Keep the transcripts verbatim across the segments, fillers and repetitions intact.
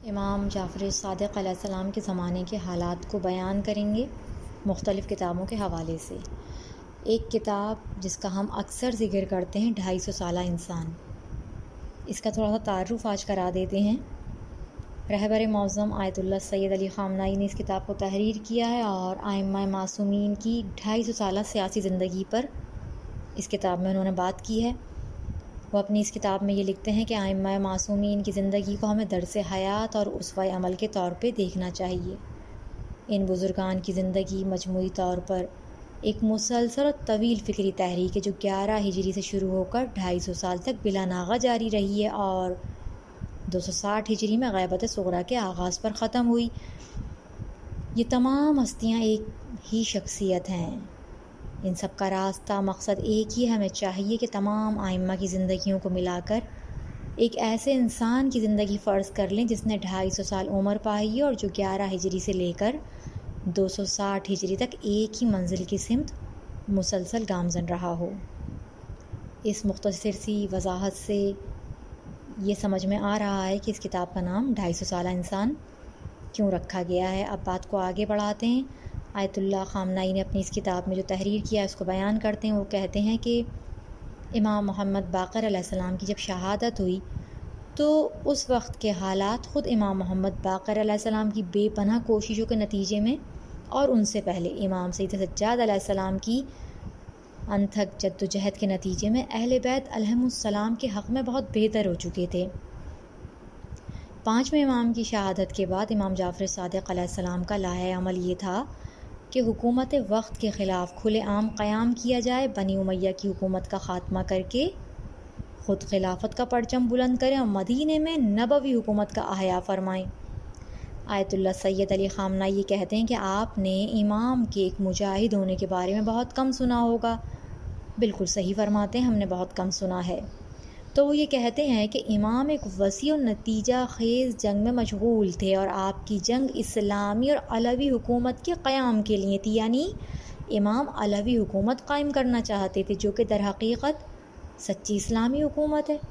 امام جعفر صادق علیہ السلام کے زمانے کے حالات کو بیان کریں گے مختلف کتابوں کے حوالے سے۔ ایک کتاب جس کا ہم اکثر ذکر کرتے ہیں ڈھائی سو سالہ انسان، اس کا تھوڑا سا تعارف آج کرا دیتے ہیں۔ رہبر معظم آیت اللہ سید علی خامنائی نے اس کتاب کو تحریر کیا ہے اور ائمہ معصومین کی ڈھائی سو سالہ سیاسی زندگی پر اس کتاب میں انہوں نے بات کی ہے۔ وہ اپنی اس کتاب میں یہ لکھتے ہیں کہ ائمہ معصومین کی زندگی کو ہمیں درس حیات اور اسوہ عمل کے طور پہ دیکھنا چاہیے۔ ان بزرگان کی زندگی مجموعی طور پر ایک مسلسل اور طویل فکری تحریک ہے جو گیارہ ہجری سے شروع ہو کر ڈھائی سو سال تک بلا ناغہ جاری رہی ہے اور دو سو ساٹھ ہجری میں غیبت صغریٰ کے آغاز پر ختم ہوئی۔ یہ تمام ہستیاں ایک ہی شخصیت ہیں، ان سب کا راستہ مقصد ایک ہی ہے۔ ہمیں چاہیے کہ تمام ائمہ کی زندگیوں کو ملا کر ایک ایسے انسان کی زندگی فرض کر لیں جس نے ڈھائی سو سال عمر پائی ہے اور جو گیارہ ہجری سے لے کر دو سو ساٹھ ہجری تک ایک ہی منزل کی سمت مسلسل گامزن رہا ہو۔ اس مختصر سی وضاحت سے یہ سمجھ میں آ رہا ہے کہ اس کتاب کا نام ڈھائی سو سالہ انسان کیوں رکھا گیا ہے۔ اب بات کو آگے بڑھاتے ہیں۔ آیت اللہ خامنائی نے اپنی اس کتاب میں جو تحریر کیا ہے اس کو بیان کرتے ہیں۔ وہ کہتے ہیں کہ امام محمد باقر علیہ السلام کی جب شہادت ہوئی تو اس وقت کے حالات خود امام محمد باقر علیہ السلام کی بے پناہ کوششوں کے نتیجے میں اور ان سے پہلے امام سید سجاد علیہ السلام کی انتھک جد و جہد کے نتیجے میں اہل بیت علیہم السلام کے حق میں بہت بہتر ہو چکے تھے۔ پانچویں امام کی شہادت کے بعد امام جعفر صادق علیہ السلام کا لائحہ عمل یہ تھا کہ حکومت وقت کے خلاف کھلے عام قیام کیا جائے، بنی امیہ کی حکومت کا خاتمہ کر کے خود خلافت کا پرچم بلند کریں اور مدینے میں نبوی حکومت کا احیا فرمائیں۔ آیت اللہ سید علی خامنائی یہ کہتے ہیں کہ آپ نے امام کے ایک مجاہد ہونے کے بارے میں بہت کم سنا ہوگا۔ بالکل صحیح فرماتے ہیں، ہم نے بہت کم سنا ہے۔ تو وہ یہ کہتے ہیں کہ امام ایک وسیع و نتیجہ خیز جنگ میں مشغول تھے اور آپ کی جنگ اسلامی اور علوی حکومت کے قیام کے لیے تھی، یعنی امام علوی حکومت قائم کرنا چاہتے تھے جو کہ در حقیقت سچی اسلامی حکومت ہے۔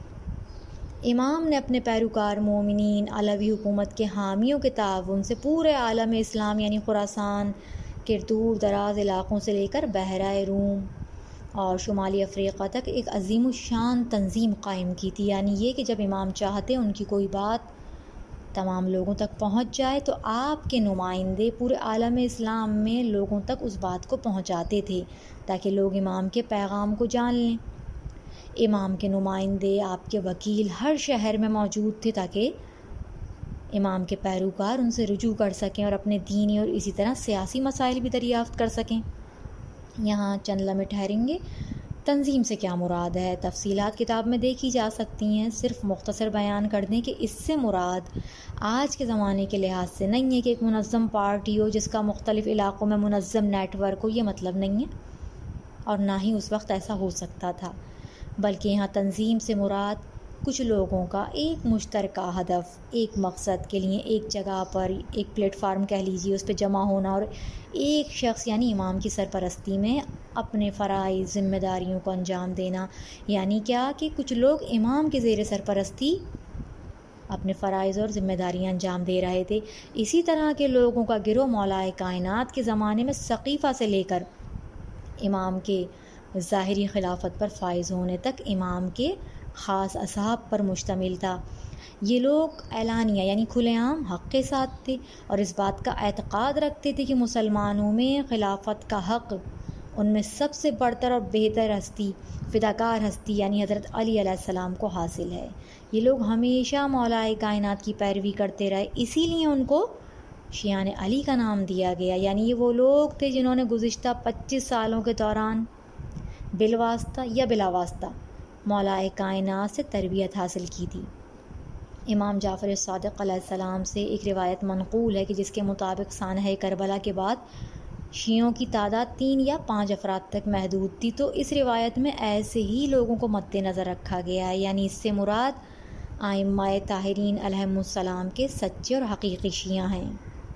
امام نے اپنے پیروکار مومنین علوی حکومت کے حامیوں کے تعاون سے پورے عالم اسلام یعنی خراسان کے دور دراز علاقوں سے لے کر بحیرہ روم اور شمالی افریقہ تک ایک عظیم الشان تنظیم قائم کی تھی، یعنی یہ کہ جب امام چاہتے ان کی کوئی بات تمام لوگوں تک پہنچ جائے تو آپ کے نمائندے پورے عالم اسلام میں لوگوں تک اس بات کو پہنچاتے تھے تاکہ لوگ امام کے پیغام کو جان لیں۔ امام کے نمائندے، آپ کے وکیل ہر شہر میں موجود تھے تاکہ امام کے پیروکار ان سے رجوع کر سکیں اور اپنے دینی اور اسی طرح سیاسی مسائل بھی دریافت کر سکیں۔ یہاں چند لمحے ٹھہریں گے۔ تنظیم سے کیا مراد ہے؟ تفصیلات کتاب میں دیکھی جا سکتی ہیں، صرف مختصر بیان کر دیں کہ اس سے مراد آج کے زمانے کے لحاظ سے نہیں ہے کہ ایک منظم پارٹی ہو جس کا مختلف علاقوں میں منظم نیٹ ورک ہو، یہ مطلب نہیں ہے اور نہ ہی اس وقت ایسا ہو سکتا تھا، بلکہ یہاں تنظیم سے مراد کچھ لوگوں کا ایک مشترکہ ہدف، ایک مقصد کے لیے ایک جگہ پر ایک پلیٹ فارم کہہ لیجیے اس پہ جمع ہونا اور ایک شخص یعنی امام کی سرپرستی میں اپنے فرائض ذمہ داریوں کو انجام دینا۔ یعنی کیا کہ کچھ لوگ امام کے زیر سرپرستی اپنے فرائض اور ذمہ داریاں انجام دے رہے تھے۔ اسی طرح کے لوگوں کا گروہ مولائے کائنات کے زمانے میں سقیفہ سے لے کر امام کے ظاہری خلافت پر فائز ہونے تک امام کے خاص اصحاب پر مشتمل تھا۔ یہ لوگ اعلانیہ یعنی کھلے عام حق کے ساتھ تھے اور اس بات کا اعتقاد رکھتے تھے کہ مسلمانوں میں خلافت کا حق ان میں سب سے برتر اور بہتر ہستی، فداکار ہستی یعنی حضرت علی علیہ السلام کو حاصل ہے۔ یہ لوگ ہمیشہ مولائے کائنات کی پیروی کرتے رہے، اسی لیے ان کو شیعان علی کا نام دیا گیا، یعنی یہ وہ لوگ تھے جنہوں نے گزشتہ پچیس سالوں کے دوران بالواسطہ یا بلا واسطہ مولائے کائنات سے تربیت حاصل کی تھی۔ امام جعفر صادق علیہ السلام سے ایک روایت منقول ہے کہ جس کے مطابق سانحہ کربلا کے بعد شیعوں کی تعداد تین یا پانچ افراد تک محدود تھی، تو اس روایت میں ایسے ہی لوگوں کو مد نظر رکھا گیا ہے، یعنی اس سے مراد ائمہ طاہرین علیہم السلام کے سچے اور حقیقی شیعہ ہیں۔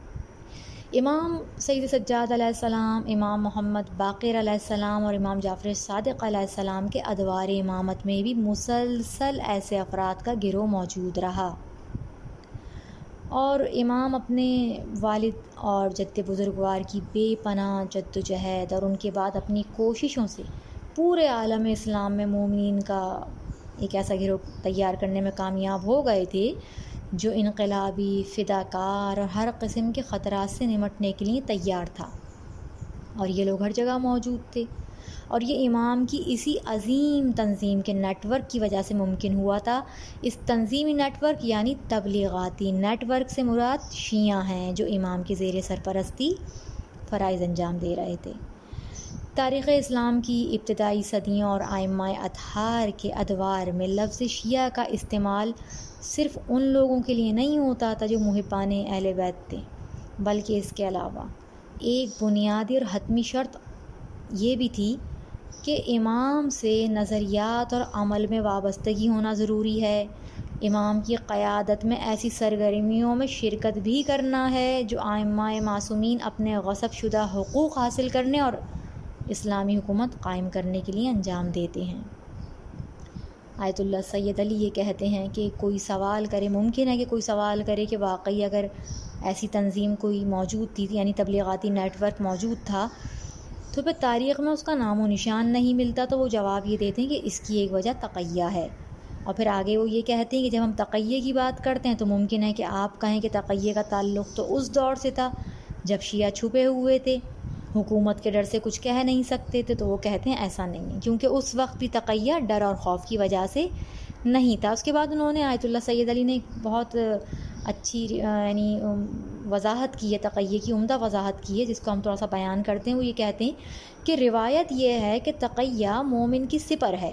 امام سید سجاد علیہ السلام، امام محمد باقر علیہ السلام اور امام جعفر صادق علیہ السلام کے ادوار امامت میں بھی مسلسل ایسے افراد کا گروہ موجود رہا۔ اور امام اپنے والد اور جد بزرگوار کی بے پناہ جد و جہد اور ان کے بعد اپنی کوششوں سے پورے عالم اسلام میں مومنین کا ایک ایسا گروہ تیار کرنے میں کامیاب ہو گئے تھے جو انقلابی، فداکار اور ہر قسم کے خطرات سے نمٹنے کے لیے تیار تھا، اور یہ لوگ ہر جگہ موجود تھے، اور یہ امام کی اسی عظیم تنظیم کے نیٹ ورک کی وجہ سے ممکن ہوا تھا۔ اس تنظیمی نیٹ ورک یعنی تبلیغاتی نیٹ ورک سے مراد شیعہ ہیں جو امام کی زیر سرپرستی فرائض انجام دے رہے تھے۔ تاریخ اسلام کی ابتدائی صدیوں اور ائمہ اطہار کے ادوار میں لفظ شیعہ کا استعمال صرف ان لوگوں کے لیے نہیں ہوتا تھا جو محبان اہل بیت تھے، بلکہ اس کے علاوہ ایک بنیادی اور حتمی شرط یہ بھی تھی کہ امام سے نظریات اور عمل میں وابستگی ہونا ضروری ہے، امام کی قیادت میں ایسی سرگرمیوں میں شرکت بھی کرنا ہے جو ائمہ معصومین اپنے غصب شدہ حقوق حاصل کرنے اور اسلامی حکومت قائم کرنے کے لیے انجام دیتے ہیں۔ آیت اللہ سید علی یہ کہتے ہیں کہ کوئی سوال کرے، ممکن ہے کہ کوئی سوال کرے کہ واقعی اگر ایسی تنظیم کوئی موجود تھی یعنی تبلیغاتی نیٹ ورک موجود تھا تو پھر تاریخ میں اس کا نام و نشان نہیں ملتا، تو وہ جواب یہ دیتے ہیں کہ اس کی ایک وجہ تقیہ ہے، اور پھر آگے وہ یہ کہتے ہیں کہ جب ہم تقیہ کی بات کرتے ہیں تو ممکن ہے کہ آپ کہیں کہ تقیہ کا تعلق تو اس دور سے تھا جب شیعہ چھپے ہوئے تھے، حکومت کے ڈر سے کچھ کہہ نہیں سکتے تھے، تو وہ کہتے ہیں ایسا نہیں ہے، کیونکہ اس وقت بھی تقیہ ڈر اور خوف کی وجہ سے نہیں تھا۔ اس کے بعد انہوں نے آیت اللہ سید علی نے بہت اچھی یعنی وضاحت کی ہے، تقیہ کی عمدہ وضاحت کی ہے، جس کو ہم تھوڑا سا بیان کرتے ہیں۔ وہ یہ کہتے ہیں کہ روایت یہ ہے کہ تقیہ مومن کی سپر ہے۔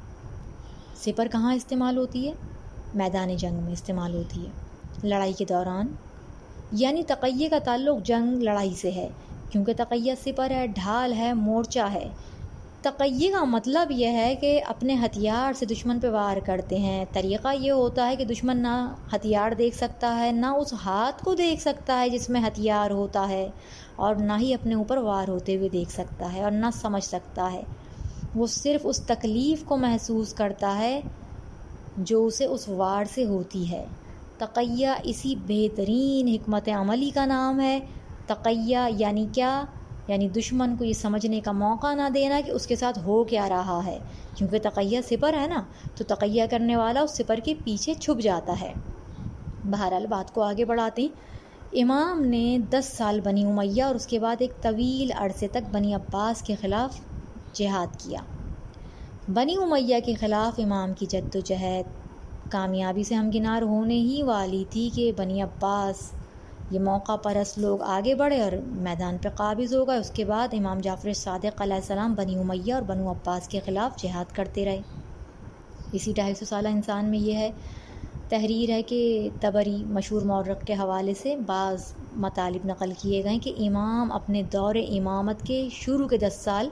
سپر کہاں استعمال ہوتی ہے؟ میدان جنگ میں استعمال ہوتی ہے، لڑائی کے دوران، یعنی تقیہ کا تعلق جنگ لڑائی سے ہے، کیونکہ تقیہ سپر ہے، ڈھال ہے، مورچہ ہے۔ تقیہ کا مطلب یہ ہے کہ اپنے ہتھیار سے دشمن پہ وار کرتے ہیں۔ طریقہ یہ ہوتا ہے کہ دشمن نہ ہتھیار دیکھ سکتا ہے، نہ اس ہاتھ کو دیکھ سکتا ہے جس میں ہتھیار ہوتا ہے، اور نہ ہی اپنے اوپر وار ہوتے ہوئے دیکھ سکتا ہے اور نہ سمجھ سکتا ہے۔ وہ صرف اس تکلیف کو محسوس کرتا ہے جو اسے اس وار سے ہوتی ہے۔ تقیہ اسی بہترین حکمت عملی کا نام ہے۔ تقیہ یعنی کیا؟ یعنی دشمن کو یہ سمجھنے کا موقع نہ دینا کہ اس کے ساتھ ہو کیا رہا ہے، کیونکہ تقیہ سپر ہے نا، تو تقیہ کرنے والا اس سپر کے پیچھے چھپ جاتا ہے۔ بہرحال بات کو آگے بڑھاتے ہیں۔ امام نے دس سال بنی امیہ اور اس کے بعد ایک طویل عرصے تک بنی عباس کے خلاف جہاد کیا۔ بنی امیہ کے خلاف امام کی جد و جہد کامیابی سے ہمکنار ہونے ہی والی تھی کہ بنی عباس یہ موقع پرست لوگ آگے بڑھے اور میدان پہ قابض ہو گئے۔ اس کے بعد امام جعفر صادق علیہ السلام بنی امیہ اور بنو عباس کے خلاف جہاد کرتے رہے۔ اسی ڈھائی سو سالہ انسان میں یہ ہے تحریر ہے کہ طبری مشہور مورخ کے حوالے سے بعض مطالب نقل کیے گئے کہ امام اپنے دور امامت کے شروع کے دس سال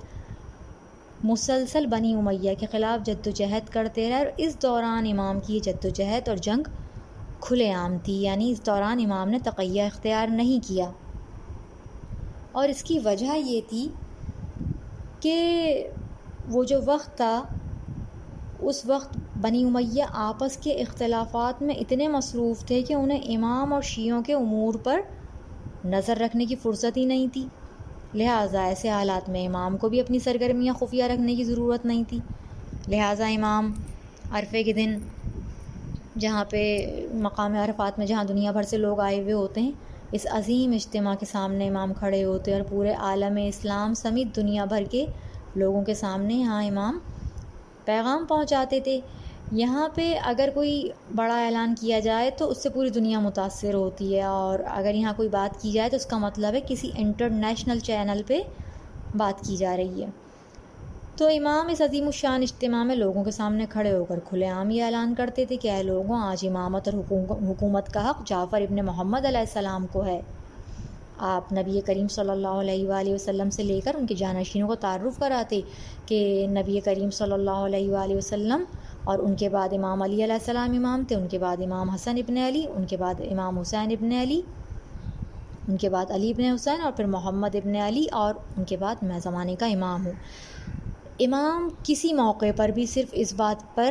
مسلسل بنی امیہ کے خلاف جد و جہد کرتے رہے، اور اس دوران امام کی جد و جہد اور جنگ کھلے عام تھی، یعنی اس دوران امام نے تقیہ اختیار نہیں کیا، اور اس کی وجہ یہ تھی کہ وہ جو وقت تھا اس وقت بنی امیہ آپس کے اختلافات میں اتنے مصروف تھے کہ انہیں امام اور شیعوں کے امور پر نظر رکھنے کی فرصت ہی نہیں تھی، لہٰذا ایسے حالات میں امام کو بھی اپنی سرگرمیاں خفیہ رکھنے کی ضرورت نہیں تھی۔ لہٰذا امام عرفے کے دن جہاں پہ مقام عرفات میں جہاں دنیا بھر سے لوگ آئے ہوئے ہوتے ہیں، اس عظیم اجتماع کے سامنے امام کھڑے ہوتے اور پورے عالم اسلام سمیت دنیا بھر کے لوگوں کے سامنے یہاں امام پیغام پہنچاتے تھے۔ یہاں پہ اگر کوئی بڑا اعلان کیا جائے تو اس سے پوری دنیا متاثر ہوتی ہے، اور اگر یہاں کوئی بات کی جائے تو اس کا مطلب ہے کسی انٹرنیشنل چینل پہ بات کی جا رہی ہے۔ تو امام اس عظیم الشان اجتماع میں لوگوں کے سامنے کھڑے ہو کر کھلے عام یہ اعلان کرتے تھے کہ اے لوگوں، آج امامت اور حکومت کا حق جعفر ابن محمد علیہ السلام کو ہے۔ آپ نبی کریم صلی اللہ علیہ وآلہ وسلم سے لے کر ان کے جانشینوں کو تعارف کراتے کہ نبی کریم صلی اللہ علیہ وآلہ وسلم اور ان کے بعد امام علی علیہ السلام امام تھے، ان کے بعد امام حسن ابن علی، ان کے بعد امام حسین ابن علی، ان کے بعد علی ابن حسین، اور پھر محمد ابن علی، اور ان کے بعد میں زمانے کا امام ہوں۔ امام کسی موقع پر بھی صرف اس بات پر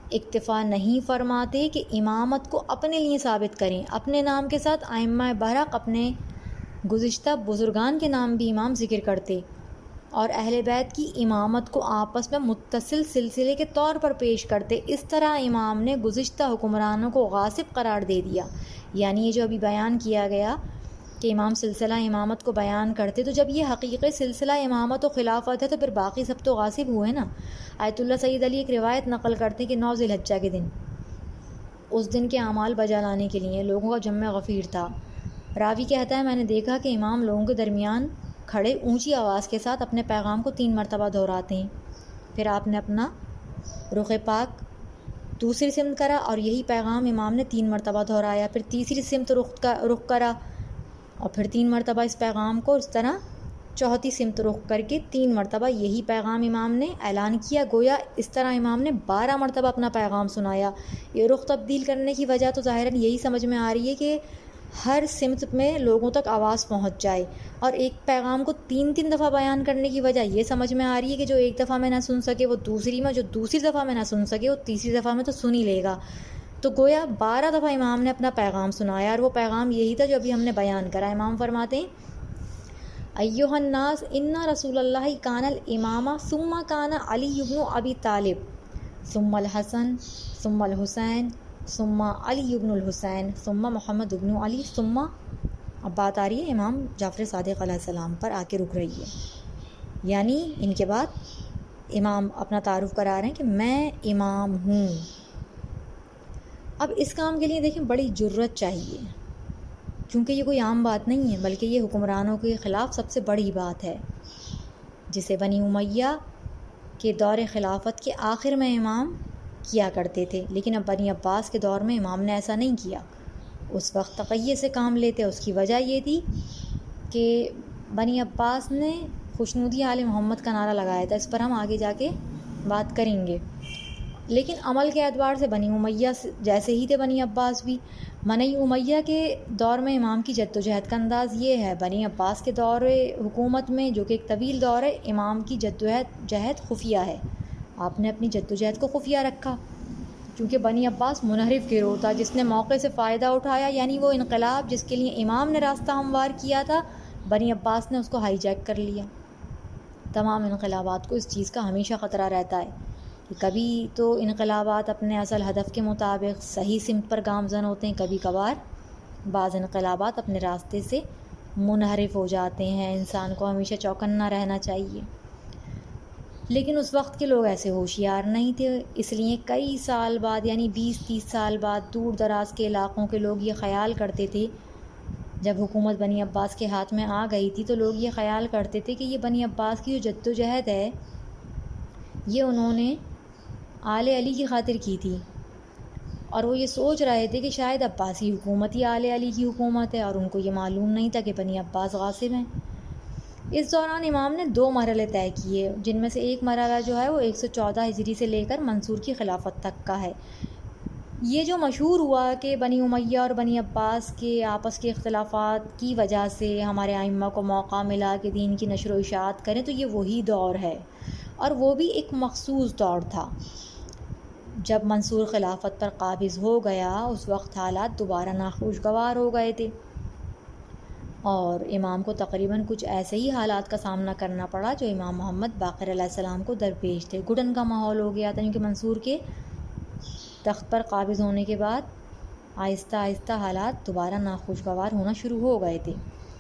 اکتفا نہیں فرماتے کہ امامت کو اپنے لیے ثابت کریں، اپنے نام کے ساتھ ائمہ برحق اپنے گزشتہ بزرگان کے نام بھی امام ذکر کرتے اور اہل بیت کی امامت کو آپس میں متصل سلسلے کے طور پر پیش کرتے۔ اس طرح امام نے گزشتہ حکمرانوں کو غاصب قرار دے دیا۔ یعنی یہ جو ابھی بیان کیا گیا کہ امام سلسلہ امامت کو بیان کرتے، تو جب یہ حقیقی سلسلہ امامت و خلافت ہے تو پھر باقی سب تو غاصب ہوئے نا۔ آیت اللہ سید علی ایک روایت نقل کرتے کہ نو ذی الحجہ کے دن، اس دن کے اعمال بجا لانے کے لیے لوگوں کا جمع غفیر تھا۔ راوی کہتا ہے میں نے دیکھا کہ امام لوگوں کے درمیان کھڑے اونچی آواز کے ساتھ اپنے پیغام کو تین مرتبہ دہراتے ہیں، پھر آپ نے اپنا رخ پاک دوسری سمت کرا اور یہی پیغام امام نے تین مرتبہ دہرایا، پھر تیسری سمت رخ کا رخ کرا اور پھر تین مرتبہ اس پیغام کو، اس طرح چوتھی سمت رخ کر کے تین مرتبہ یہی پیغام امام نے اعلان کیا۔ گویا اس طرح امام نے بارہ مرتبہ اپنا پیغام سنایا۔ یہ رخ تبدیل کرنے کی وجہ تو ظاہراً یہی سمجھ میں آ رہی ہے کہ ہر سمت میں لوگوں تک آواز پہنچ جائے، اور ایک پیغام کو تین تین دفعہ بیان کرنے کی وجہ یہ سمجھ میں آ رہی ہے کہ جو ایک دفعہ میں نہ سن سکے وہ دوسری میں، جو دوسری دفعہ میں نہ سن سکے وہ تیسری دفعہ میں تو سن ہی لے گا۔ تو گویا بارہ دفعہ امام نے اپنا پیغام سنایا، اور وہ پیغام یہی تھا جو ابھی ہم نے بیان کرا۔ امام فرماتے ہیں ایھا الناس ان رسول اللہ کان الامام ثم کان علی بن ابی طالب ثم الحسن ثم الحسین ثم علی بن الحسین ثم محمد بن علی ثم، اب بات آ رہی ہے امام جعفر صادق علیہ السلام پر آ کے رک رہی ہے، یعنی ان کے بعد امام اپنا تعارف کرا رہے ہیں کہ میں امام ہوں۔ اب اس کام کے لیے دیکھیں بڑی جرت چاہیے، کیونکہ یہ کوئی عام بات نہیں ہے، بلکہ یہ حکمرانوں کے خلاف سب سے بڑی بات ہے، جسے بنی امیہ کے دور خلافت کے آخر میں امام کیا کرتے تھے، لیکن اب بنی عباس کے دور میں امام نے ایسا نہیں کیا۔ اس وقت تقیہ سے کام لیتے، اس کی وجہ یہ تھی کہ بنی عباس نے خوشنودی آل محمد کا نعرہ لگایا تھا، اس پر ہم آگے جا کے بات کریں گے۔ لیکن عمل کے اعتبار سے بنی امیہ جیسے ہی تھے بنی عباس بھی۔ بنی امیہ کے دور میں امام کی جد و جہد کا انداز یہ ہے، بنی عباس کے دور حکومت میں جو کہ ایک طویل دور ہے، امام کی جد و جہد خفیہ ہے، آپ نے اپنی جد و جہد کو خفیہ رکھا، کیونکہ بنی عباس منحرف گروہ تھا جس نے موقع سے فائدہ اٹھایا، یعنی وہ انقلاب جس کے لیے امام نے راستہ ہموار کیا تھا، بنی عباس نے اس کو ہائی جیک کر لیا۔ تمام انقلابات کو اس چیز کا ہمیشہ خطرہ رہتا ہے کہ کبھی تو انقلابات اپنے اصل ہدف کے مطابق صحیح سمت پر گامزن ہوتے ہیں، کبھی کبھار بعض انقلابات اپنے راستے سے منحرف ہو جاتے ہیں۔ انسان کو ہمیشہ چوکنا رہنا چاہیے، لیکن اس وقت کے لوگ ایسے ہوشیار نہیں تھے، اس لیے کئی سال بعد، یعنی بیس تیس سال بعد، دور دراز کے علاقوں کے لوگ یہ خیال کرتے تھے، جب حکومت بنی عباس کے ہاتھ میں آ گئی تھی تو لوگ یہ خیال کرتے تھے کہ یہ بنی عباس کی جو جد و جہد ہے یہ انہوں نے آل علی کی خاطر کی تھی، اور وہ یہ سوچ رہے تھے کہ شاید عباسی حکومت ہی آل علی کی حکومت ہے، اور ان کو یہ معلوم نہیں تھا کہ بنی عباس غاصب ہیں۔ اس دوران امام نے دو مرحلے طے کیے، جن میں سے ایک مرحلہ جو ہے وہ ایک سو چودہ ہجری سے لے کر منصور کی خلافت تک کا ہے۔ یہ جو مشہور ہوا کہ بنی امیہ اور بنی عباس کے آپس کے اختلافات کی وجہ سے ہمارے ائمہ کو موقع ملا کہ دین کی نشر و اشاعت کریں، تو یہ وہی دور ہے، اور وہ بھی ایک مخصوص دور تھا۔ جب منصور خلافت پر قابض ہو گیا اس وقت حالات دوبارہ ناخوشگوار ہو گئے تھے، اور امام کو تقریباً کچھ ایسے ہی حالات کا سامنا کرنا پڑا جو امام محمد باقر علیہ السلام کو درپیش تھے۔ گھٹن کا ماحول ہو گیا تھا، کیونکہ منصور کے تخت پر قابض ہونے کے بعد آہستہ آہستہ حالات دوبارہ ناخوشگوار ہونا شروع ہو گئے تھے۔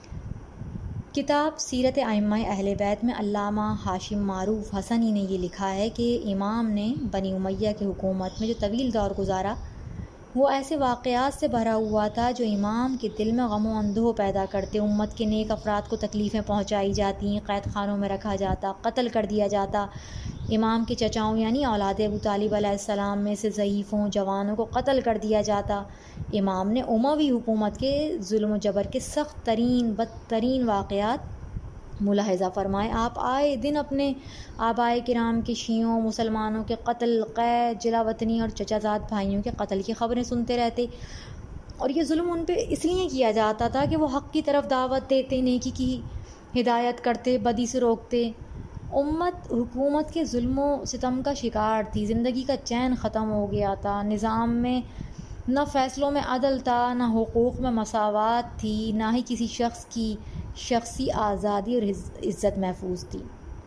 کتاب سیرت ائمہ اہل بیت میں علامہ ہاشم معروف حسنی نے یہ لکھا ہے کہ امام نے بنی امیہ کی حکومت میں جو طویل دور گزارا وہ ایسے واقعات سے بھرا ہوا تھا جو امام کے دل میں غم و اندوہ پیدا کرتے۔ امت کے نیک افراد کو تکلیفیں پہنچائی جاتی، قید خانوں میں رکھا جاتا، قتل کر دیا جاتا، امام کے چچاؤں یعنی اولاد ابو طالب علیہ السلام میں سے ضعیفوں جوانوں کو قتل کر دیا جاتا۔ امام نے اموی حکومت کے ظلم و جبر کے سخت ترین بدترین واقعات ملاحظہ فرمائے۔ آپ آئے دن اپنے آبائے کرام کے شیعوں مسلمانوں کے قتل، قید، جلا وطنی اور چچا زاد بھائیوں کے قتل کی خبریں سنتے رہتے، اور یہ ظلم ان پہ اس لیے کیا جاتا تھا کہ وہ حق کی طرف دعوت دیتے، نیکی کی ہدایت کرتے، بدی سے روکتے، امت حکومت کے ظلم و ستم کا شکار تھی، زندگی کا چین ختم ہو گیا تھا، نظام میں نہ فیصلوں میں عدل تھا، نہ حقوق میں مساوات تھی، نہ ہی کسی شخص کی شخصی آزادی اور عزت محفوظ تھی۔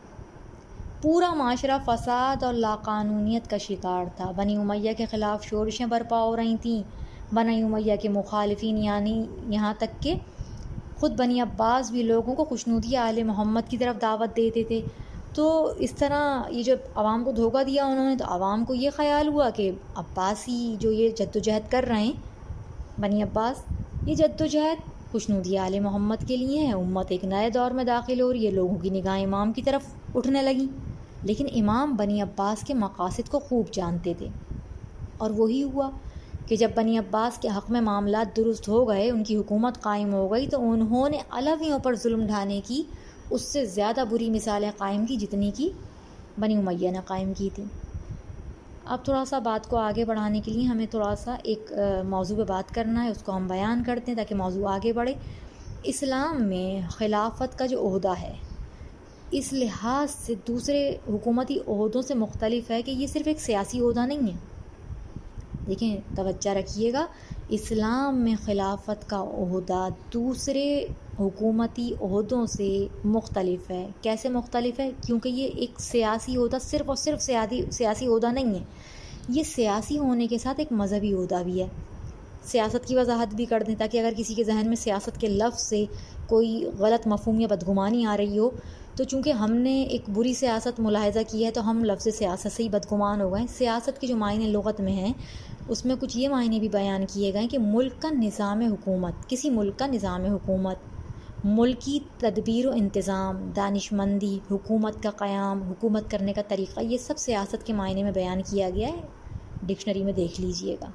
پورا معاشرہ فساد اور لاقانونیت کا شکار تھا۔ بنی امیہ کے خلاف شورشیں برپا ہو رہی تھیں۔ بنی امیہ کے مخالفین یعنی یہاں تک کہ خود بنی عباس بھی لوگوں کو خوشنودی آل محمد کی طرف دعوت دیتے تھے۔ تو اس طرح یہ جب عوام کو دھوکہ دیا انہوں نے، تو عوام کو یہ خیال ہوا کہ عباسی جو یہ جد و جہد کر رہے ہیں بنی عباس، یہ جد و جہد خوشنودی آل محمد کے لیے ہے، امت ایک نئے دور میں داخل ہو رہی ہے۔ لوگوں کی نگاہیں امام کی طرف اٹھنے لگیں، لیکن امام بنی عباس کے مقاصد کو خوب جانتے تھے، اور وہی ہوا کہ جب بنی عباس کے حق میں معاملات درست ہو گئے، ان کی حکومت قائم ہو گئی، تو انہوں نے علویوں پر ظلم ڈھانے کی اس سے زیادہ بری مثالیں قائم کی جتنی کی بنی امیہ نے قائم کی تھی۔ اب تھوڑا سا بات کو آگے بڑھانے کے لیے ہمیں تھوڑا سا ایک موضوع پہ بات کرنا ہے، اس کو ہم بیان کرتے ہیں تاکہ موضوع آگے بڑھے۔ اسلام میں خلافت کا جو عہدہ ہے، اس لحاظ سے دوسرے حکومتی عہدوں سے مختلف ہے کہ یہ صرف ایک سیاسی عہدہ نہیں ہے۔ دیکھیں، توجہ رکھیے گا، اسلام میں خلافت کا عہدہ دوسرے حکومتی عہدوں سے مختلف ہے۔ کیسے مختلف ہے؟ کیونکہ یہ ایک سیاسی عہدہ صرف اور صرف سیاسی سیاسی عہدہ نہیں ہے، یہ سیاسی ہونے کے ساتھ ایک مذہبی عہدہ بھی ہے۔ سیاست کی وضاحت بھی کر دیں تاکہ اگر کسی کے ذہن میں سیاست کے لفظ سے کوئی غلط مفہوم یا بدگمانی آ رہی ہو، تو چونکہ ہم نے ایک بری سیاست ملاحظہ کی ہے تو ہم لفظ سیاست سے ہی بدگمان ہو گئے۔ سیاست کے جو معنی لغت میں ہیں اس میں کچھ یہ معنی بھی بیان کیے گئے کہ ملک کا نظام حکومت، کسی ملک کا نظام حکومت، ملکی تدبیر و انتظام، دانش مندی، حکومت کا قیام، حکومت کرنے کا طریقہ، یہ سب سیاست کے معنی میں بیان کیا گیا ہے، ڈکشنری میں دیکھ لیجئے گا۔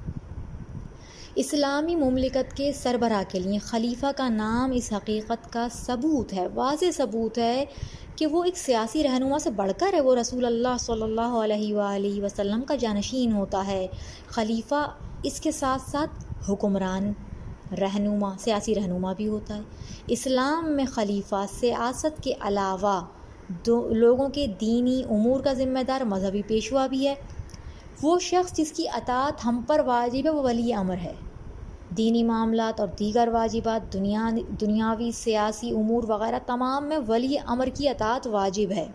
اسلامی مملکت کے سربراہ کے لیے خلیفہ کا نام اس حقیقت کا ثبوت ہے، واضح ثبوت ہے کہ وہ ایک سیاسی رہنما سے بڑھ کر ہے، وہ رسول اللہ صلی اللہ علیہ وآلہ وسلم کا جانشین ہوتا ہے۔ خلیفہ اس کے ساتھ ساتھ حکمران، رہنما، سیاسی رہنما بھی ہوتا ہے۔ اسلام میں خلیفہ سیاست کے علاوہ دو لوگوں کے دینی امور کا ذمہ دار مذہبی پیشوا بھی ہے۔ وہ شخص جس کی اطاعت ہم پر واجب ہے وہ ولی امر ہے۔ دینی معاملات اور دیگر واجبات، دنیا دنیاوی سیاسی امور وغیرہ تمام میں ولی امر کی اطاعت واجب ہے۔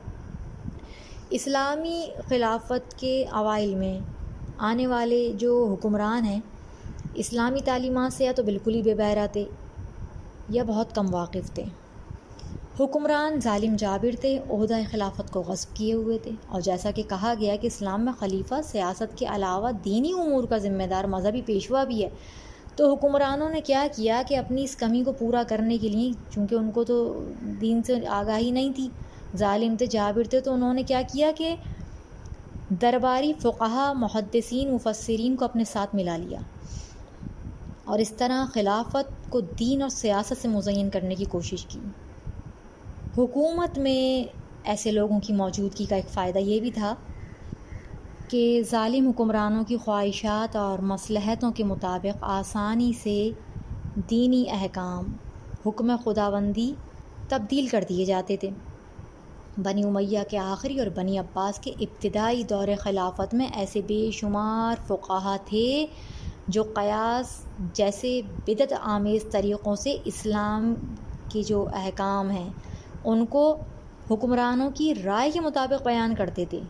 اسلامی خلافت کے اوائل میں آنے والے جو حکمران ہیں اسلامی تعلیمات سے یا تو بالکل ہی بے بہرہ تھے یا بہت کم واقف تھے۔ حکمران ظالم جابر تھے، عہدہ خلافت کو غصب کیے ہوئے تھے، اور جیسا کہ کہا گیا کہ اسلام میں خلیفہ سیاست کے علاوہ دینی امور کا ذمہ دار مذہبی پیشوا بھی ہے، تو حکمرانوں نے کیا کیا کہ اپنی اس کمی کو پورا کرنے کے لیے، چونکہ ان کو تو دین سے آگاہی نہیں تھی، ظالم تھے، جابر تھے، تو انہوں نے کیا کیا کہ درباری فقہا، محدثین، مفسرین کو اپنے ساتھ ملا لیا، اور اس طرح خلافت کو دین اور سیاست سے مزین کرنے کی کوشش کی۔ حکومت میں ایسے لوگوں کی موجودگی کا ایک فائدہ یہ بھی تھا کہ ظالم حکمرانوں کی خواہشات اور مصلحتوں کے مطابق آسانی سے دینی احکام، حکم خداوندی تبدیل کر دیے جاتے تھے۔ بنی امیہ کے آخری اور بنی عباس کے ابتدائی دور خلافت میں ایسے بے شمار فقہا تھے جو قیاس جیسے بدعت آمیز طریقوں سے اسلام کے جو احکام ہیں ان کو حکمرانوں کی رائے کے مطابق بیان کرتے تھے۔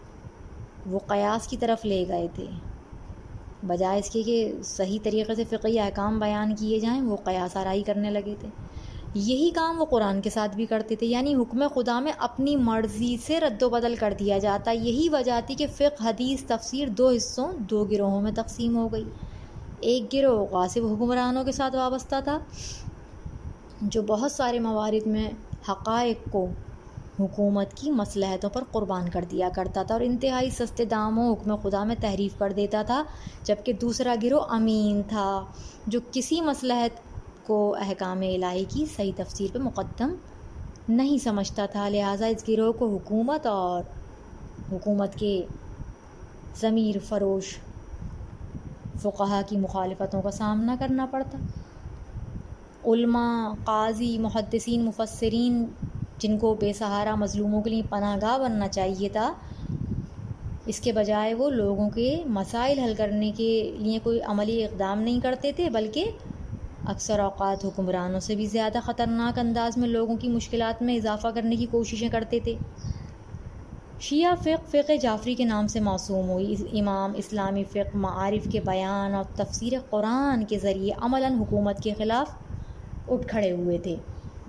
وہ قیاس کی طرف لے گئے تھے، بجائے اس کے کہ صحیح طریقے سے فقہی احکام بیان کیے جائیں وہ قیاس آرائی کرنے لگے تھے۔ یہی کام وہ قرآن کے ساتھ بھی کرتے تھے، یعنی حکم خدا میں اپنی مرضی سے رد و بدل کر دیا جاتا۔ یہی وجہ تھی کہ فقہ، حدیث، تفسیر دو حصوں، دو گروہوں میں تقسیم ہو گئی۔ ایک گروہ غاصب حکمرانوں کے ساتھ وابستہ تھا جو بہت سارے موارد میں حقائق کو حکومت کی مصلحتوں پر قربان کر دیا کرتا تھا اور انتہائی سستے داموں حکم خدا میں تحریف کر دیتا تھا، جبکہ دوسرا گروہ امین تھا جو کسی مصلحت کو احکام الہی کی صحیح تفسیر پہ مقدم نہیں سمجھتا تھا۔ لہٰذا اس گروہ کو حکومت اور حکومت کے ضمیر فروش فقہا کی مخالفتوں کا سامنا کرنا پڑتا۔ علماء، قاضی، محدثین، مفسرین جن کو بے سہارا مظلوموں کے لیے پناہ گاہ بننا چاہیے تھا، اس کے بجائے وہ لوگوں کے مسائل حل کرنے کے لیے کوئی عملی اقدام نہیں کرتے تھے، بلکہ اکثر اوقات حکمرانوں سے بھی زیادہ خطرناک انداز میں لوگوں کی مشکلات میں اضافہ کرنے کی کوششیں کرتے تھے۔ شیعہ فقہ فقہ جعفری کے نام سے موسوم ہوئی۔ امام اسلامی فقہ معارف کے بیان اور تفسیر قرآن کے ذریعے عملاً حکومت کے خلاف اٹھ کھڑے ہوئے تھے۔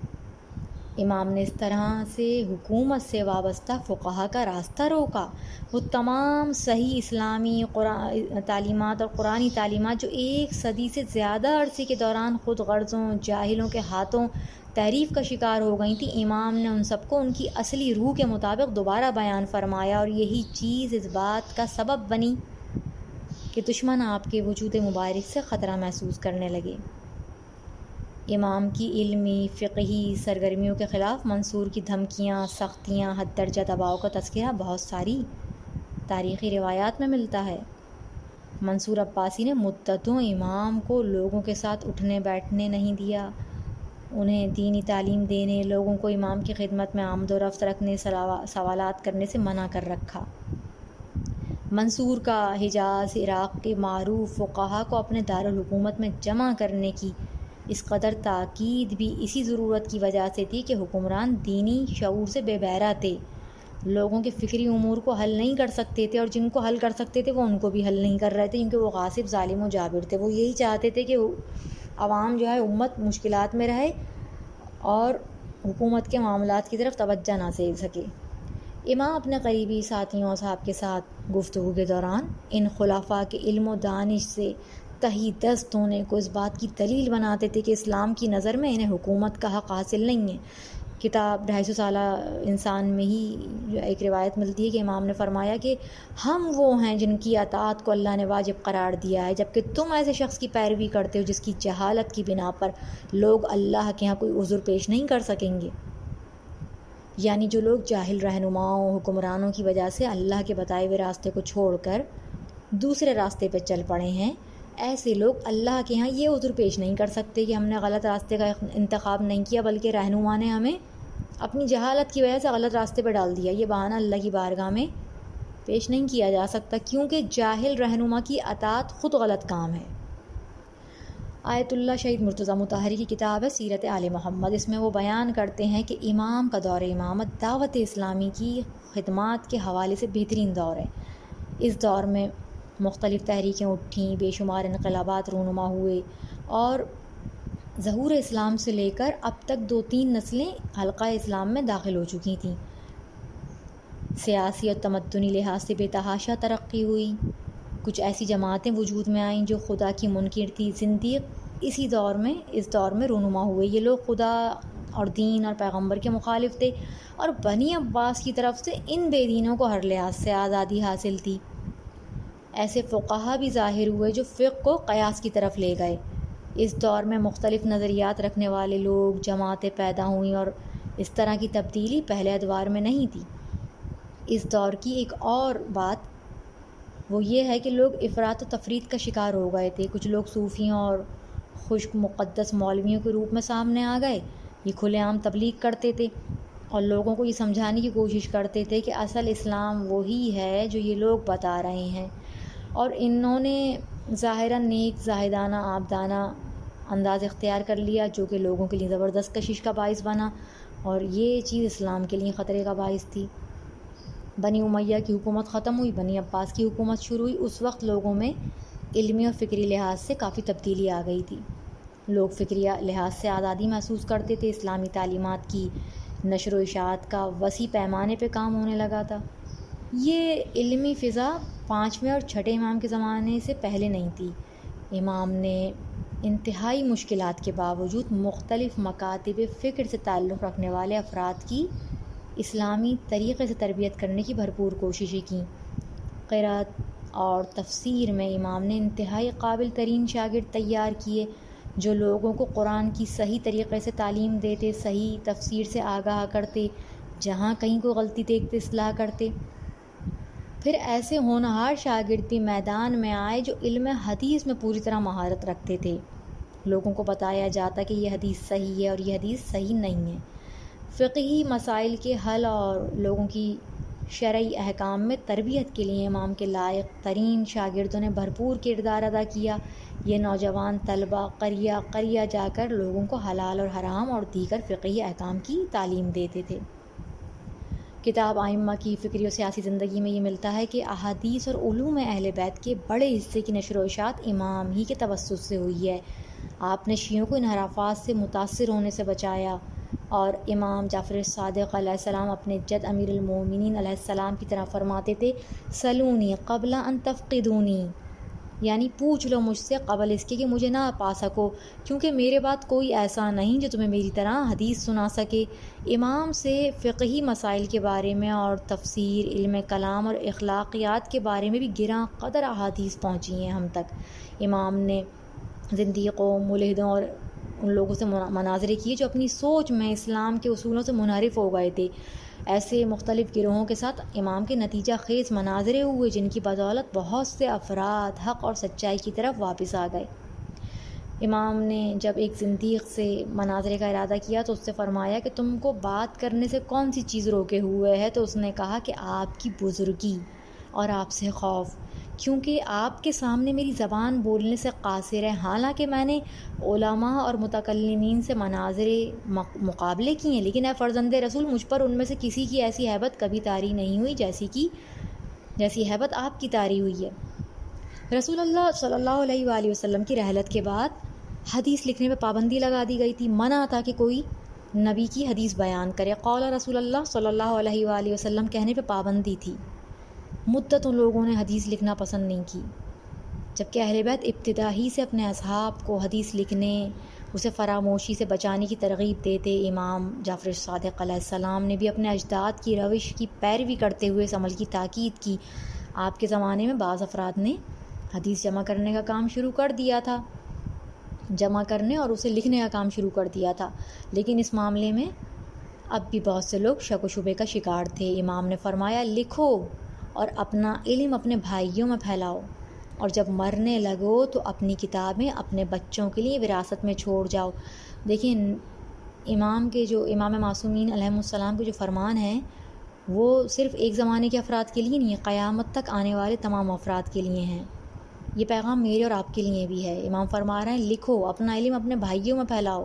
امام نے اس طرح سے حکومت سے وابستہ فقہا کا راستہ روکا۔ وہ تمام صحیح اسلامی تعلیمات اور قرآنی تعلیمات جو ایک صدی سے زیادہ عرصے کے دوران خود غرضوں جاہلوں کے ہاتھوں تحریف کا شکار ہو گئی تھیں، امام نے ان سب کو ان کی اصلی روح کے مطابق دوبارہ بیان فرمایا، اور یہی چیز اس بات کا سبب بنی کہ دشمن آپ کے وجود مبارک سے خطرہ محسوس کرنے لگے۔ امام کی علمی فقہی سرگرمیوں کے خلاف منصور کی دھمکیاں، سختیاں، حد درجہ دباؤ کا تذکرہ بہت ساری تاریخی روایات میں ملتا ہے۔ منصور عباسی نے مدتوں امام کو لوگوں کے ساتھ اٹھنے بیٹھنے نہیں دیا، انہیں دینی تعلیم دینے، لوگوں کو امام کی خدمت میں آمد و رفت رکھنے، سوالات کرنے سے منع کر رکھا۔ منصور کا حجاز، عراق کے معروف فقہا کو اپنے دارالحکومت میں جمع کرنے کی اس قدر تاکید بھی اسی ضرورت کی وجہ سے تھی کہ حکمران دینی شعور سے بے بہرہ تھے، لوگوں کے فکری امور کو حل نہیں کر سکتے تھے، اور جن کو حل کر سکتے تھے وہ ان کو بھی حل نہیں کر رہے تھے، کیونکہ وہ غاصب، ظالم و جابر تھے۔ وہ یہی چاہتے تھے کہ عوام جو ہے امت مشکلات میں رہے اور حکومت کے معاملات کی طرف توجہ نہ دے سکے۔ امام اپنے قریبی ساتھیوں اصحاب کے ساتھ گفتگو کے دوران ان خلفاء کے علم و دانش سے تہی دست ہونے کو اس بات کی دلیل بناتے تھے کہ اسلام کی نظر میں انہیں حکومت کا حق حاصل نہیں ہے۔ کتاب ڈھائی سو سالہ انسان میں ہی ایک روایت ملتی ہے کہ امام نے فرمایا کہ ہم وہ ہیں جن کی اطاعت کو اللہ نے واجب قرار دیا ہے، جبکہ تم ایسے شخص کی پیروی کرتے ہو جس کی جہالت کی بنا پر لوگ اللہ کے ہاں کوئی عذر پیش نہیں کر سکیں گے۔ یعنی جو لوگ جاہل رہنماؤں، حکمرانوں کی وجہ سے اللہ کے بتائے ہوئے راستے کو چھوڑ کر دوسرے راستے پہ چل پڑے ہیں، ایسے لوگ اللہ کے ہاں یہ عذر پیش نہیں کر سکتے کہ ہم نے غلط راستے کا انتخاب نہیں کیا، بلکہ رہنما نے ہمیں اپنی جہالت کی وجہ سے غلط راستے پہ ڈال دیا۔ یہ بہانہ اللہ کی بارگاہ میں پیش نہیں کیا جا سکتا، کیونکہ جاہل رہنما کی اطاعت خود غلط کام ہے۔ آیت اللہ شہید مرتضیٰ مطہری کی کتاب ہے سیرت آل محمد، اس میں وہ بیان کرتے ہیں کہ امام کا دور امامت دعوت اسلامی کی خدمات کے حوالے سے بہترین دور ہے۔ اس دور میں مختلف تحریکیں اٹھیں، بے شمار انقلابات رونما ہوئے، اور ظہور اسلام سے لے کر اب تک دو تین نسلیں حلقہ اسلام میں داخل ہو چکی تھیں۔ سیاسی اور تمدنی لحاظ سے بے تحاشا ترقی ہوئی، کچھ ایسی جماعتیں وجود میں آئیں جو خدا کی منکر تھی، زندیق اسی دور میں اس دور میں رونما ہوئے۔ یہ لوگ خدا اور دین اور پیغمبر کے مخالف تھے، اور بنی عباس کی طرف سے ان بے دینوں کو ہر لحاظ سے آزادی حاصل تھی۔ ایسے فقہا بھی ظاہر ہوئے جو فقہ کو قیاس کی طرف لے گئے۔ اس دور میں مختلف نظریات رکھنے والے لوگ، جماعتیں پیدا ہوئیں، اور اس طرح کی تبدیلی پہلے ادوار میں نہیں تھی۔ اس دور کی ایک اور بات وہ یہ ہے کہ لوگ افراط و تفریط کا شکار ہو گئے تھے۔ کچھ لوگ صوفیوں اور خشک مقدس مولویوں کے روپ میں سامنے آ گئے، یہ کھلے عام تبلیغ کرتے تھے اور لوگوں کو یہ سمجھانے کی کوشش کرتے تھے کہ اصل اسلام وہی ہے جو یہ لوگ بتا رہے ہیں، اور انہوں نے ظاہراً نیک، زاہدانہ، عابدانہ انداز اختیار کر لیا، جو کہ لوگوں کے لیے زبردست کشش کا باعث بنا، اور یہ چیز اسلام کے لیے خطرے کا باعث تھی۔ بنی امیہ کی حکومت ختم ہوئی، بنی عباس کی حکومت شروع ہوئی۔ اس وقت لوگوں میں علمی اور فکری لحاظ سے کافی تبدیلی آ گئی تھی۔ لوگ فکری لحاظ سے آزادی محسوس کرتے تھے، اسلامی تعلیمات کی نشر و اشاعت کا وسیع پیمانے پہ کام ہونے لگا تھا۔ یہ علمی فضا پانچویں اور چھٹے امام کے زمانے سے پہلے نہیں تھی۔ امام نے انتہائی مشکلات کے باوجود مختلف مکاتب فکر سے تعلق رکھنے والے افراد کی اسلامی طریقے سے تربیت کرنے کی بھرپور کوششیں کیں۔ قرأت اور تفسیر میں امام نے انتہائی قابل ترین شاگرد تیار کیے، جو لوگوں کو قرآن کی صحیح طریقے سے تعلیم دیتے، صحیح تفسیر سے آگاہ کرتے، جہاں کہیں کوئی غلطی دیکھتے اصلاح کرتے۔ پھر ایسے ہونہار شاگرد بھی میدان میں آئے جو علم حدیث میں پوری طرح مہارت رکھتے تھے۔ لوگوں کو بتایا جاتا کہ یہ حدیث صحیح ہے اور یہ حدیث صحیح نہیں ہے۔ فقہی مسائل کے حل اور لوگوں کی شرعی احکام میں تربیت کے لیے امام کے لائق ترین شاگردوں نے بھرپور کردار ادا کیا۔ یہ نوجوان طلباء قریہ قریہ جا کر لوگوں کو حلال اور حرام اور دیگر فقہی احکام کی تعلیم دیتے تھے۔ کتاب ائمہ کی فکری و سیاسی زندگی میں یہ ملتا ہے کہ احادیث اور علوم اہل بیت کے بڑے حصے کی نشر و اشاعت امام ہی کے توسط سے ہوئی ہے۔ آپ نے شیعوں کو انحرافات سے متاثر ہونے سے بچایا، اور امام جعفر صادق علیہ السلام اپنے جد امیر المومنین علیہ السلام کی طرح فرماتے تھے، سلونی قبل ان تفقدونی، یعنی پوچھ لو مجھ سے قبل اس کے کہ مجھے نہ پا سکو، کیونکہ میرے بعد کوئی ایسا نہیں جو تمہیں میری طرح حدیث سنا سکے۔ امام سے فقہی مسائل کے بارے میں اور تفسیر، علم کلام اور اخلاقیات کے بارے میں بھی گراں قدر احادیث پہنچی ہیں ہم تک۔ امام نے زندیقوں، ملحدوں اور ان لوگوں سے مناظرے کیے جو اپنی سوچ میں اسلام کے اصولوں سے منحرف ہو گئے تھے۔ ایسے مختلف گروہوں کے ساتھ امام کے نتیجہ خیز مناظرے ہوئے جن کی بدولت بہت سے افراد حق اور سچائی کی طرف واپس آ گئے۔ امام نے جب ایک زندیق سے مناظرے کا ارادہ کیا تو اس سے فرمایا کہ تم کو بات کرنے سے کون سی چیز روکے ہوئے ہے؟ تو اس نے کہا کہ آپ کی بزرگی اور آپ سے خوف، کیونکہ آپ کے سامنے میری زبان بولنے سے قاصر ہے، حالانکہ میں نے علماء اور متکلمین سے مناظرے مقابلے کیے ہیں، لیکن اے فرزند رسول، مجھ پر ان میں سے کسی کی ایسی ہیبت کبھی طاری نہیں ہوئی جیسی کی جیسی ہیبت آپ کی طاری ہوئی ہے۔ رسول اللہ صلی اللہ علیہ وآلہ وسلم کی رحلت کے بعد حدیث لکھنے پہ پابندی لگا دی گئی تھی، منع تھا کہ کوئی نبی کی حدیث بیان کرے۔ قول رسول اللہ صلی اللہ علیہ وآلہ وسلم کہنے پہ پابندی تھی۔ مدت ان لوگوں نے حدیث لکھنا پسند نہیں کی، جبکہ اہل بیت ابتدا ہی سے اپنے اصحاب کو حدیث لکھنے، اسے فراموشی سے بچانے کی ترغیب دیتے۔ امام جعفر صادق علیہ السلام نے بھی اپنے اجداد کی روش کی پیروی کرتے ہوئے اس عمل کی تاکید کی۔ آپ کے زمانے میں بعض افراد نے حدیث جمع کرنے کا کام شروع کر دیا تھا جمع کرنے اور اسے لکھنے کا کام شروع کر دیا تھا لیکن اس معاملے میں اب بھی بہت سے لوگ شک و شبے کا شکار تھے۔ امام نے فرمایا، لکھو اور اپنا علم اپنے بھائیوں میں پھیلاؤ، اور جب مرنے لگو تو اپنی کتابیں اپنے بچوں کے لیے وراثت میں چھوڑ جاؤ۔ دیکھیں، امام کے جو امام معصومین علیہ السلام کے جو فرمان ہیں وہ صرف ایک زمانے کے افراد کے لیے نہیں ہے، قیامت تک آنے والے تمام افراد کے لیے ہیں۔ یہ پیغام میرے اور آپ کے لیے بھی ہے۔ امام فرما رہے ہیں، لکھو، اپنا علم اپنے بھائیوں میں پھیلاؤ،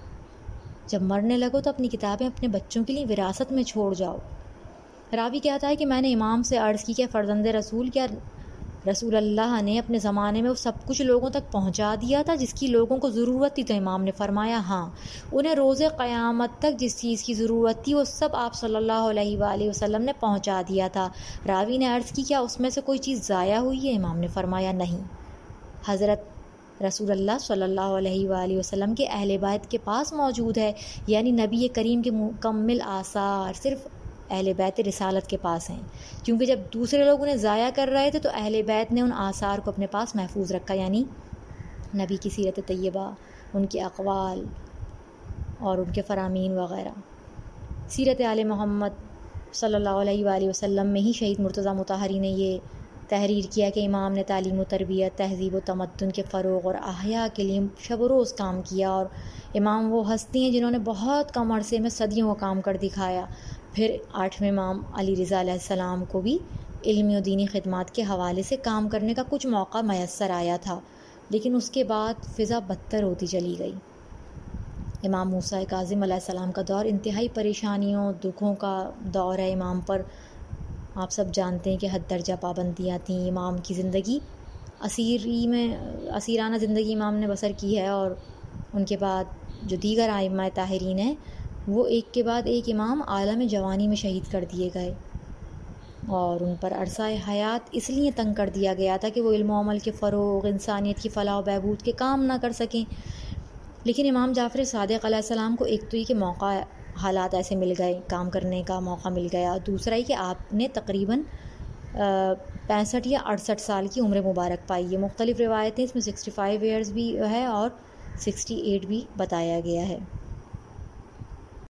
جب مرنے لگو تو اپنی کتابیں اپنے بچوں کے لیے وراثت میں چھوڑ جاؤ۔ راوی کہتا ہے کہ میں نے امام سے عرض کی کہ فرزند رسول، کیا رسول اللہ نے اپنے زمانے میں وہ سب کچھ لوگوں تک پہنچا دیا تھا جس کی لوگوں کو ضرورت تھی؟ تو امام نے فرمایا، ہاں، انہیں روز قیامت تک جس چیز کی ضرورت تھی وہ سب آپ صلی اللہ علیہ وآلہ وسلم نے پہنچا دیا تھا۔ راوی نے عرض کی، کیا اس میں سے کوئی چیز ضائع ہوئی ہے؟ امام نے فرمایا، نہیں، حضرت رسول اللہ صلی اللہ علیہ وآلہ وسلم کے اہل بیت کے پاس موجود ہے، یعنی نبی کریم کے مکمل آثار صرف اہل بیت رسالت کے پاس ہیں، کیونکہ جب دوسرے لوگ انہیں ضائع کر رہے تھے تو اہل بیت نے ان آثار کو اپنے پاس محفوظ رکھا، یعنی نبی کی سیرت طیبہ، ان کے اقوال اور ان کے فرامین وغیرہ۔ سیرت آل محمد صلی اللہ علیہ وآلہ وسلم میں ہی شہید مرتضیٰ مطہری نے یہ تحریر کیا کہ امام نے تعلیم و تربیت، تہذیب و تمدن کے فروغ اور احیاء کے لیے شب و روز کام کیا، اور امام وہ ہستی ہیں جنہوں نے بہت کم عرصے میں صدیوں کا کام کر دکھایا۔ پھر آٹھویں امام علی رضا علیہ السلام کو بھی علمی و دینی خدمات کے حوالے سے کام کرنے کا کچھ موقع میسر آیا تھا، لیکن اس کے بعد فضا بدتر ہوتی چلی گئی۔ امام موسیٰ کاظم علیہ السلام کا دور انتہائی پریشانیوں، دکھوں کا دور ہے۔ امام پر آپ سب جانتے ہیں کہ حد درجہ پابندیاں تھیں۔ امام کی زندگی اسیری میں اسیرانہ زندگی امام نے بسر کی ہے، اور ان کے بعد جو دیگر ائمہ طاہرین ہیں وہ ایک کے بعد ایک امام عالم جوانی میں شہید کر دیے گئے، اور ان پر عرصہ حیات اس لیے تنگ کر دیا گیا تھا کہ وہ علم و عمل کے فروغ، انسانیت کی فلاح و بہبود کے کام نہ کر سکیں۔ لیکن امام جعفر صادق علیہ السلام کو ایک تو یہ کہ موقع حالات ایسے مل گئے، کام کرنے کا موقع مل گیا، دوسرا یہ کہ آپ نے تقریباً پینسٹھ یا اڑسٹھ سال کی عمر مبارک پائی ہے۔ مختلف روایتیں اس میں سکسٹی فائیو ایئرز بھی ہے اور سکسٹی ایٹ بھی بتایا گیا ہے۔